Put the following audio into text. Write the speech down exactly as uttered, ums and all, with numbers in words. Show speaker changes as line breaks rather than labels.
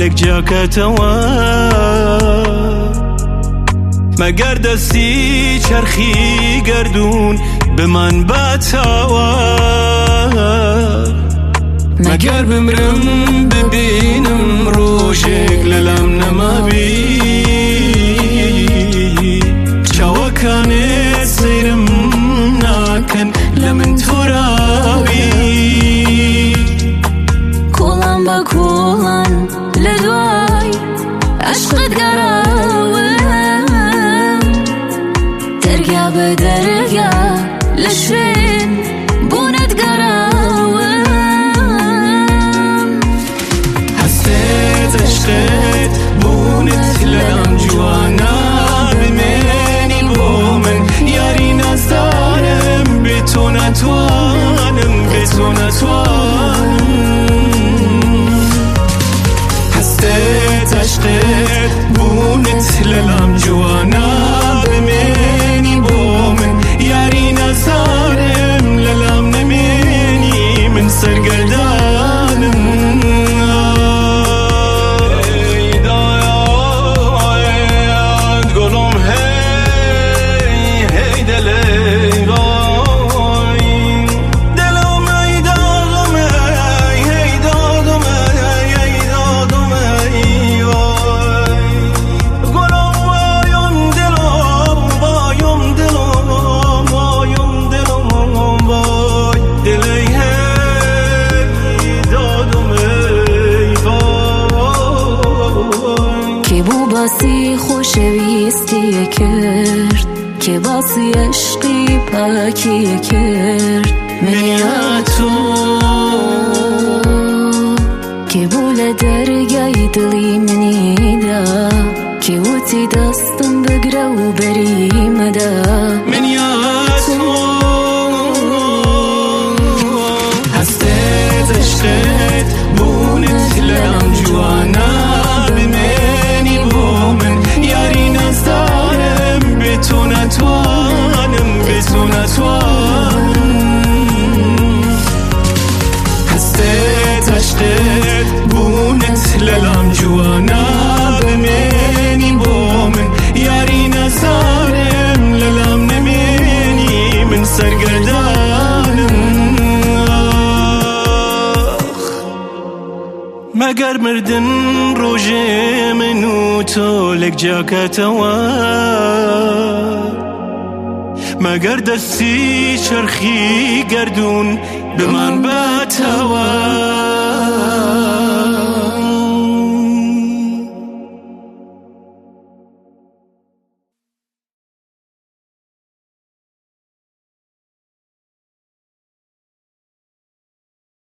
تۆلێک جاکەتەوە مەگەر دەستی چەرخی گەردوون بمان باتەوە مەگەر بمرم ببینم ڕۆژێک لەلام نەمابی چاوەکانێ سەیرم ناکەن لە من تۆراوی
کۆڵان بە کۆڵان لە دوای عەشقت گەڕاوم دەریا بە دەریا لە شوێن بوونت گەڕاوم
هەستێت عەشقت بوونت لەلام جوانە بمێنی بۆ من یاری نازدارم بێ تۆ ناتوانم بێ تۆ ناتوانم هەستێت عەشقت بوونت لەلام جوانە بمێنی بۆ من یاری نازدارم لەلام نەمێنی من سەرگەردانم
باسی خۆشەویستیە کرد کێ باسی عەشقی پاکیە کرد
منیا تۆ
کێ بوو لە دەرگای دڵی منیدا کێ وتی دەستم بگرە و بەری مەدا
منیا تۆ هەستێت عەشقت بوونت لەلام جوانە بمێنی بۆ من یاری نازدارم بێ تۆ ناتوانم بێ تۆ ناتوانم هەستێت عەشقت بوونت لەلام جوانە بمێنی بۆ من یاری نازدارم لەلام نەمێنی من سەرگەردانم مەگەر مردن ڕۆژێ من و تۆلێک جاکەتەوە مەگەر دەستی چەرخی گەردوون بمان باتەوە